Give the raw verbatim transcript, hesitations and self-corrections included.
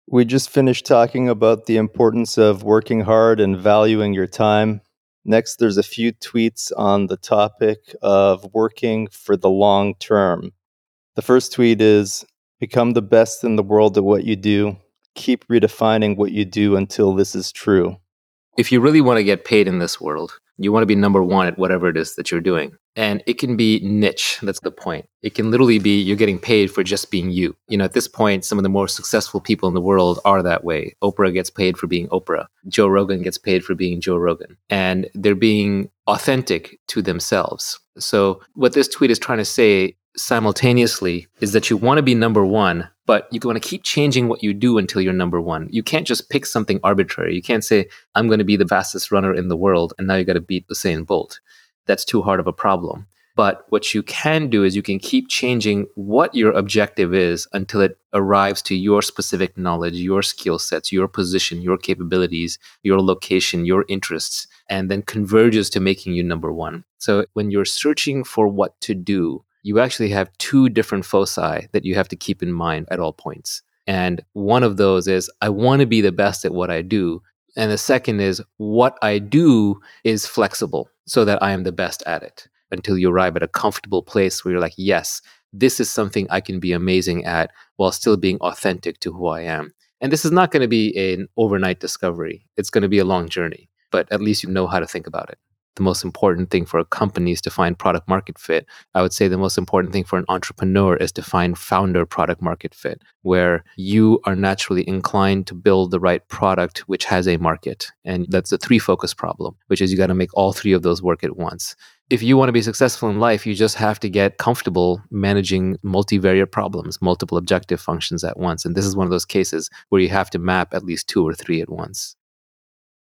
We just finished talking about the importance of working hard and valuing your time. Next, there's a few tweets on the topic of working for the long term. The first tweet is, become the best in the world at what you do. Keep redefining what you do until this is true. If you really want to get paid in this world, you want to be number one at whatever it is that you're doing. And it can be niche. That's the point. It can literally be you're getting paid for just being you. You know, at this point, some of the more successful people in the world are that way. Oprah gets paid for being Oprah. Joe Rogan gets paid for being Joe Rogan. And they're being authentic to themselves. So what this tweet is trying to say simultaneously is that you want to be number one, but you want to keep changing what you do until you're number one. You can't just pick something arbitrary. You can't say, I'm going to be the fastest runner in the world, and now you got to beat Usain Bolt. That's too hard of a problem. But what you can do is you can keep changing what your objective is until it arrives to your specific knowledge, your skill sets, your position, your capabilities, your location, your interests, and then converges to making you number one. So when you're searching for what to do, you actually have two different foci that you have to keep in mind at all points. And one of those is, I want to be the best at what I do. And the second is, what I do is flexible so that I am the best at it, until you arrive at a comfortable place where you're like, yes, this is something I can be amazing at while still being authentic to who I am. And this is not going to be an overnight discovery. It's going to be a long journey, but at least you know how to think about it. The most important thing for a company is to find product market fit. I would say the most important thing for an entrepreneur is to find founder product market fit, where you are naturally inclined to build the right product which has a market. And that's a three focus problem, which is you got to make all three of those work at once. If you want to be successful in life, you just have to get comfortable managing multivariate problems, multiple objective functions at once. And this is one of those cases where you have to map at least two or three at once.